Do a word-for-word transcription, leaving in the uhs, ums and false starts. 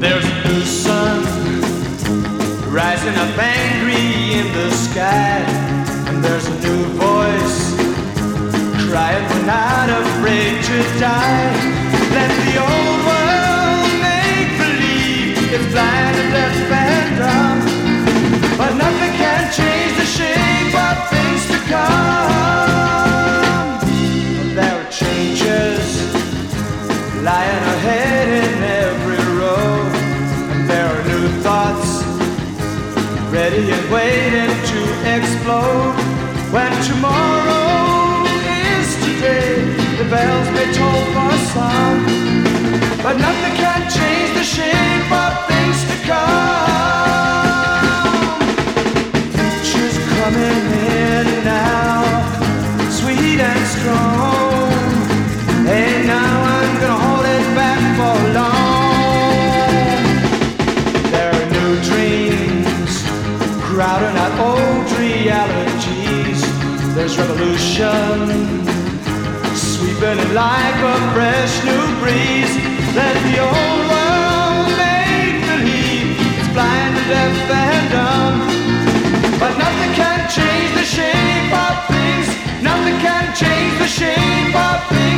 There's a new sun rising up angry in the sky, and there's a new voice crying, we're not afraid to die. Let the old world make believe it's blind and deaf and dumb, but nothing can change the shape of things to come. There are changes lying ahead in every road, and there are new thoughts ready and waiting to explode. When tomorrow is today, the bells may toll for some, but nothing can change the shape of things to come. Future's coming in now, sweet and strong. Hey, now I'm gonna hold it back for long. There are new dreams crowding out old realities. There's revolution sweeping in like a fresh new breeze. Let the old world make believe it's blind and deaf and dumb, but nothing can change the shape of things. Nothing can change the shape of things.